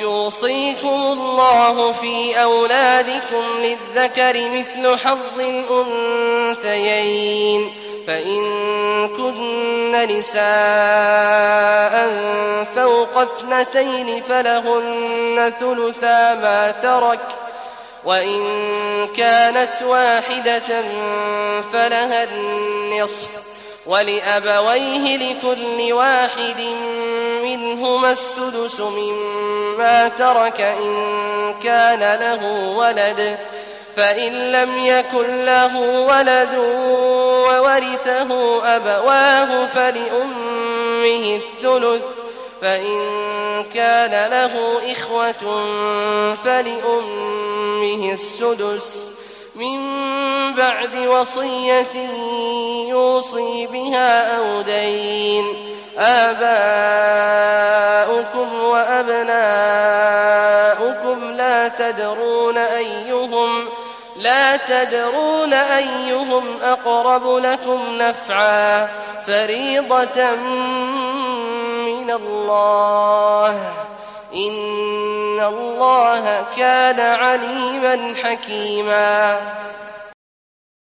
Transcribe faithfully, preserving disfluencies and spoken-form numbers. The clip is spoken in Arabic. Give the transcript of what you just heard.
يوصيكم الله في أولادكم للذكر مثل حظ الأنثيين فإن كن نساء فوق اثنتين فلهن ثلثا ما ترك وإن كانت واحدة فلها النصف ولأبويه لكل واحد منهما السدس مما ترك إن كان له ولد فإن لم يكن له ولد وورثه أبواه فلأمه الثلث فإن كان له إخوة فلأمه السدس من بعد وصية يوصي بها أو دين آباؤكم وأبناؤكم لا تدرون أيهم لا تدرون أيهم أقرب لكم نفعا فريضة من الله إن الله كان عليما حكيما.